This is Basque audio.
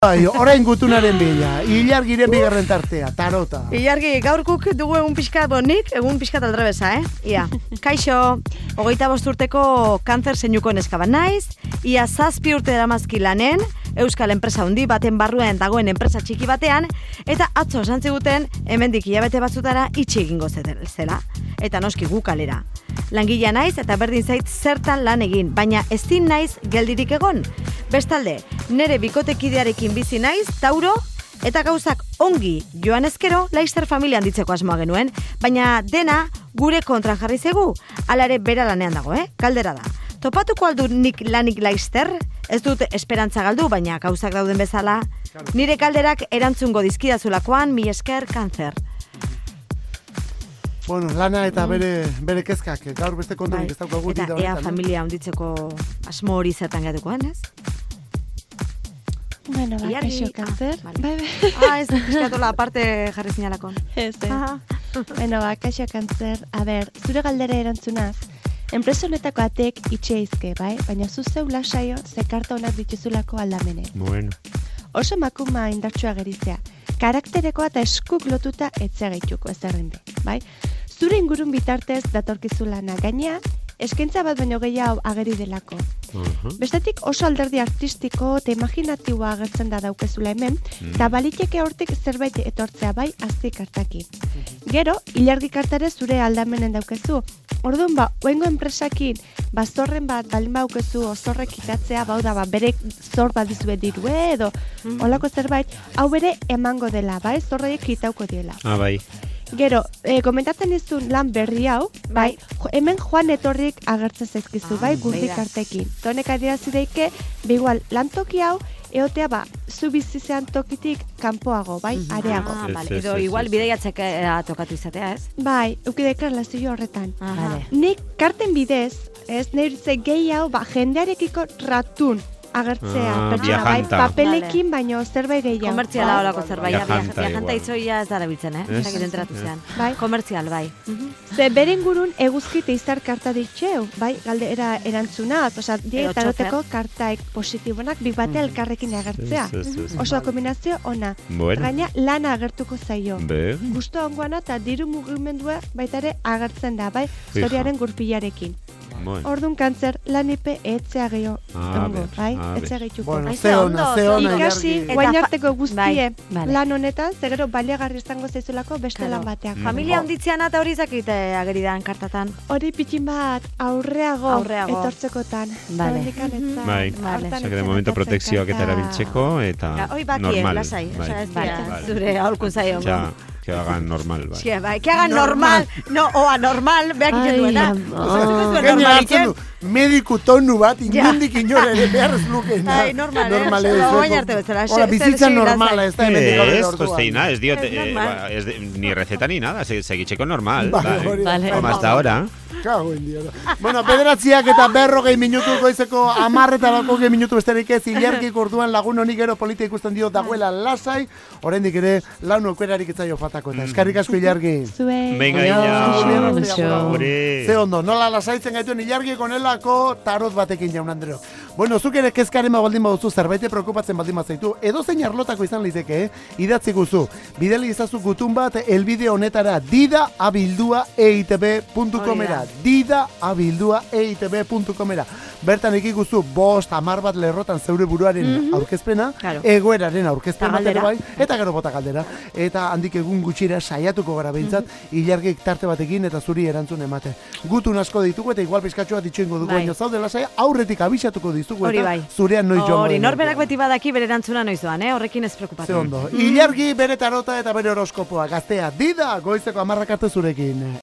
Orain gutunaren bila, Ilargiren bigarren tartea, tarota. Ilargi, gaur guk dugu egun pixkat bonik, egun pixkat aldrebesa, Ia, kaixo, 25 urteko kanzer zeinuko neska bat naiz, ia 7 urte daramazki lanen, euskal enpresa handi baten barruen dagoen enpresa txiki batean, eta atzo esan ziguten hemendik hilabete batzutara itxi egingo zela, eta noski gu kalera. Langilea naiz eta berdin zait zertan lan egin, baina ezin naiz geldirik egon. Bestalde, nere bikotekidearekin bizi naiz, Tauro, eta gauzak ongi joan ezkero, Laister familia handitzeko asmoa genuen, baina dena gure kontra jarri zegu, hala ere bera lanean dago, Galdera da. Topatuko aldu nik lanik Laister? Ez dut esperantza galdu, baina gauzak dauden bezala. Nire galderak erantzungo dizkidazulakoan, mi esker kanzer. Bueno, lana eta bere kezkak, gaur beste konturik ez daukagu. Eta ea familia handitzeko asmo hori zertan gatukoan, ez? Bueno, kaixo kanzer. Ez eskatola aparte jarri zinalakon. Ez. Bueno, kaixo kanzer. A ber, zure galdera erantzunaz, enpresa honetako atek itxeizke, bai? Baina zu zeu lasaio, ze karta onak dituzulako aldamene. Bueno. Oso makuma indartsua gerizea. Karakterekoa eta eskuk lotuta etzegaituko ezerrinde, bai? Zure ingurun bitartez datorkizu lana gainea, eskaintza bat baino gehiago ageri delako. Bestetik oso alderdi artistiko eta imaginatiboa agertzen da daukezula hemen, eta baliteke hortik zerbait etortzea bai aztik hartaki. Gero, Ilargi kartare zure aldamenen daukezu. Orduan oengo enpresakin, zorren bat balin baukezu zorrek itatzea, bere zor bat dizue dirue edo olako zerbait, hau bere emango dela, bai, zorreiek itauko diela. Bai. Gero, komentatzen dizun lan berri hau, bai, hemen joan etorrik agertzen zaizkizu, bai, gurdik artekin. Tonek adierazi daike, igual, lantoki hau, eotea zu bizizean tokitik kanpoago, bai, areago. Edo igual bideiatzek tokatu izatea, ez? Bai, ukidek erlazio horretan. Nik karten bidez, ez, nire gehiago, jendearekiko ratun agertzea, pertsona, bai, papelekin, baino zerbait gehiago. Komertziala holako zerbait, viajanta itzoia ez dara biltzen, Zakit enteratu zean. Komertzial, bai. Ze beren gurun eguzkite izar karta ditxeu, bai, galdera erantzunat, oza, taroteko kartaek positibonak, bik bate elkarrekin agertzea. Oso kombinazio ona. Gaina lana agertuko zaio. Gusto ongoana eta diru mugimendua baitare agertzen da, bai, historiaren gurpilarekin. Orduan kanzer, lanipe etzea gehiago, bai? Etzea gehituko. Bueno, ze ona, ikasi, guain arteko guztie lan honetan, zegero baliagarri izango zaizulako beste lan bateak. Familia handitzean eta hori zakite ageridan kartatan. Hori pitxin bat aurreago etortzekotan. Bai, de momento protekzioak eta erabiltzeko, eta normal. Lasai, zure aholkun zaio. Que hagan normal, bai. Que hagan normal, no, o anormal, beak iketuena. Mediku tonu bat, inundik inora ere behar ez luken. Ai, normal, baina arte bezala. Hola, bizitza normala, ez da hemendik gaur ordua. Ez diot, ni receta ni nada, segitxeko normal. Vale. Como hasta ahora. Kago indiara. Bueno, 9 eta 40 minutu goizeko 10 eta 20 minutu besterik ez, Ilargik orduan lagun honi gero politia ikusten dio dagoela lasai, oraindik ere lan aukerarik etzaio fatako eta eskarrik asko Ilargi. Venga, Ila. Ze ondo, nola lasaitzen gaituen Ilargi konelako tarot batekin jaun Andreo. Bueno, zuk ere kezkaren baldin baduzu zerbait preokupatzen baldin bazaitu, edozein arlotako izan liteke, idatzi guzu. Bidali izazu gutun bat elbide honetara dida@eitb.comera. dida@eitb.comera. Bertan ikiguzu 5-10 bat lerrotan zeure buruaren aurkezpena, egoeraren aurkezpen bat bai, eta gero bota galdera. Eta handik egun gutxira saiatuko gara behintzat, Ilargik tarte batekin eta zuri erantzun emate. Gutun asko ditugu eta igual pizkatxoa ditxoingo dugu baino zaude lasai, aurretik abisatuko dizugu eta zurean noiz joango. Hori, norberak beti badaki bere erantzuna noiz doan, horrekin ez preokupatu. Ze ondo. Ilargi bere tarota eta bere horoskopoa, gaztea, dida, goizeko 10 arte zurekin.